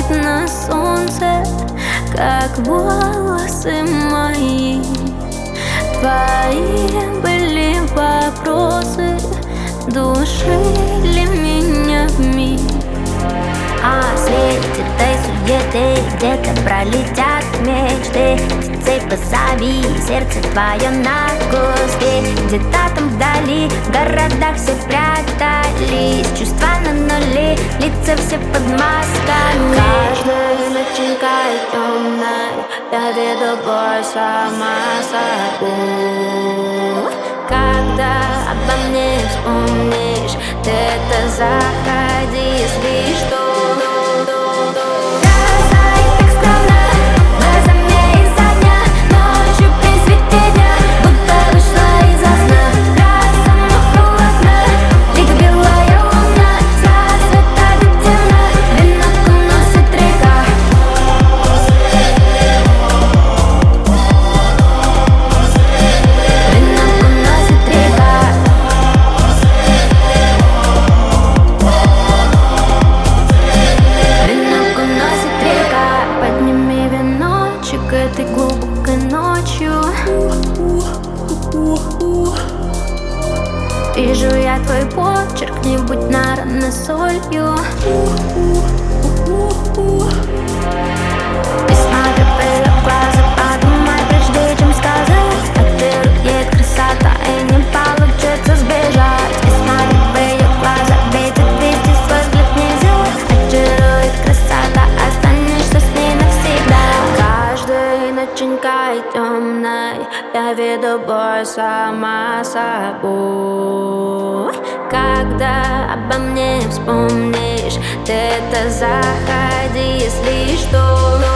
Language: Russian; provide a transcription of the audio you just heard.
светит на солнце, как волосы мои. Твои были вопросы, душили меня вмиг. А среди этой суеты где-то пролетят мечты. Птицей позови, сердце твое на куски. Где-то там вдали, в городах все прятались. Чувства на нуле, лица все под масками. Каждая ночинка темная, я веду бой сама собой. Когда обо мне вспомнишь, ты это заходи, если что. Этой глубокой ночью вижу я твой почерк, не будь на раны солью. Не смотри в ее глаза, подумай, прежде чем сказать. Отвергнет красота и не получится сбежать. Не смотри в ее глаза, ведь отвести свой взгляд нельзя. Очарует красота, останешься с ней навсегда. Каждой ноченькой темной я веду бой сама собой. Когда обо мне вспомнишь, ты это заходи, если что.